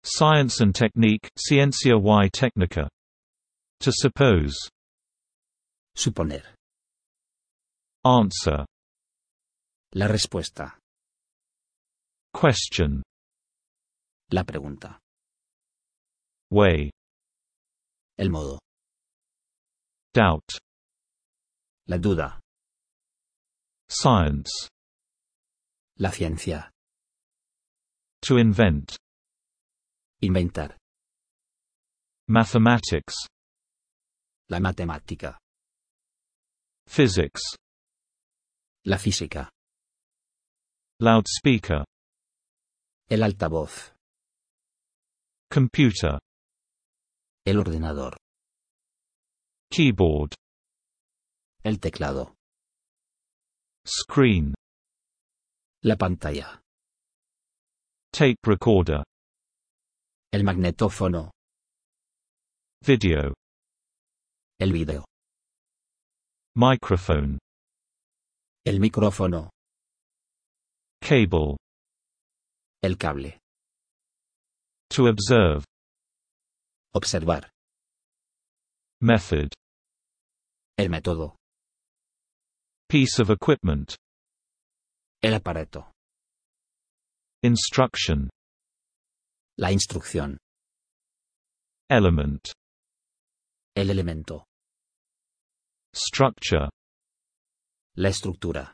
Science and technique, ciencia y técnica. To suppose. Suponer. Answer. La respuesta. Question. La pregunta. Way. El modo. Doubt. La duda. Science. La ciencia. To invent. Inventar. Mathematics. La matemática. Physics. La física. Loudspeaker. El altavoz. Computer. El ordenador. Keyboard. El teclado. Screen. La pantalla. Tape recorder. El magnetófono. Video. El vídeo. Microphone. El micrófono. Cable. El cable. To observe. Observar. Method. El método. Piece of equipment. El aparato. Instruction. La instrucción. Element. El elemento. Structure. La estructura.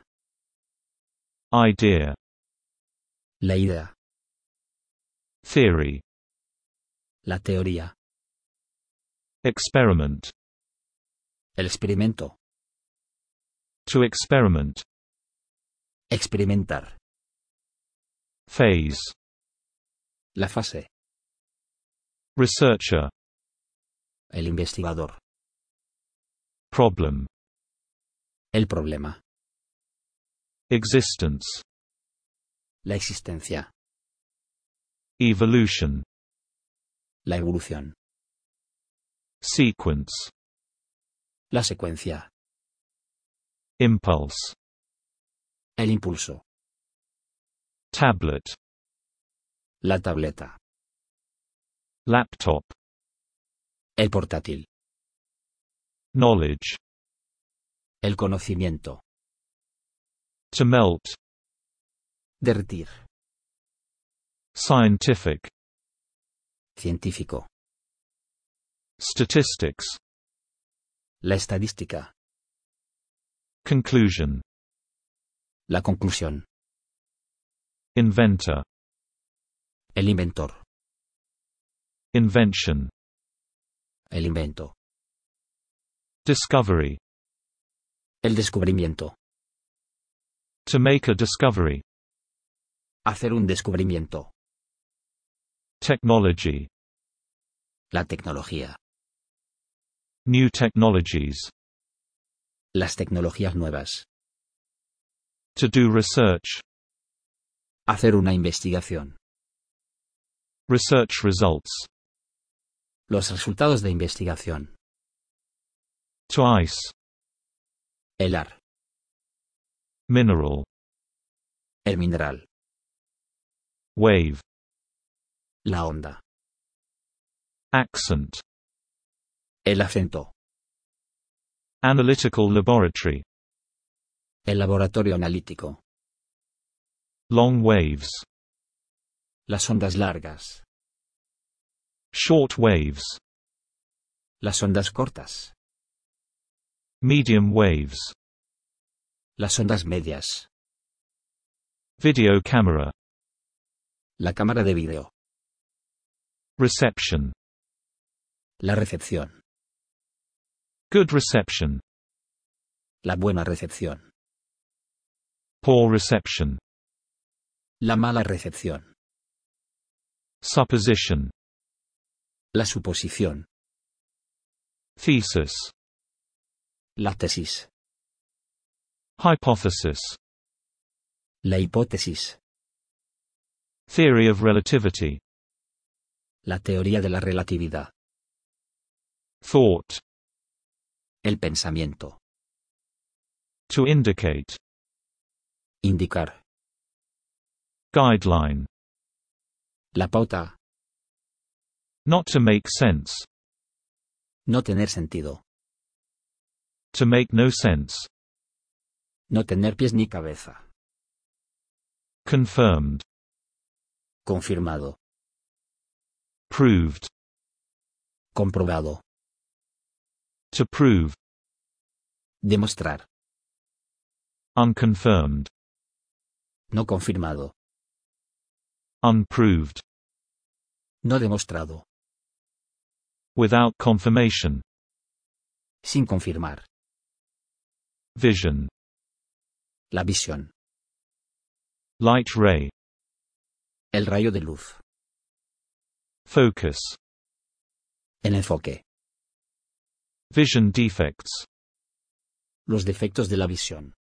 Idea. La idea. Theory. La teoría. Experiment. El experimento. To experiment. Experimentar. Phase. La fase. Researcher. El investigador. Problem. El problema. Existence. La existencia. Evolution. La evolución. Sequence. La secuencia. Impulse. El impulso. Tablet. La tableta. Laptop. El portátil. Knowledge. El conocimiento. To melt. Derretir. Scientific. Científico. Statistics. La estadística. Conclusion. La conclusión. Inventor. El inventor. Invention. El invento. Discovery. El descubrimiento. To make a discovery. Hacer un descubrimiento. Technology. La tecnología. New technologies. Las tecnologías nuevas. To do research. Hacer una investigación. Research results. Los resultados de investigación. To ice. Helar. Mineral. El mineral. Wave. La onda. Accent. El acento. Analytical laboratory. El laboratorio analítico. Long waves. Las ondas largas. Short waves. Las ondas cortas. Medium waves. Las ondas medias. Video camera. La cámara de vídeo. Reception. La recepción. Good reception. La buena recepción. Poor reception. La mala recepción. Supposition. La suposición. Thesis. La tesis. Hypothesis. La hipótesis. Theory of relativity. La teoría de la relatividad. Thought. El pensamiento. To indicate. Indicar. Guideline. La pauta. Not to make sense. No tener sentido. To make no sense. No tener pies ni cabeza. Confirmed. Confirmado. Proved. Comprobado. To prove. Demostrar. Unconfirmed. No confirmado. Unproved. No demostrado. Without confirmation. Sin confirmar. Vision. La visión. Light ray. El rayo de luz. Focus. El enfoque. Vision defects. Los defectos de la visión.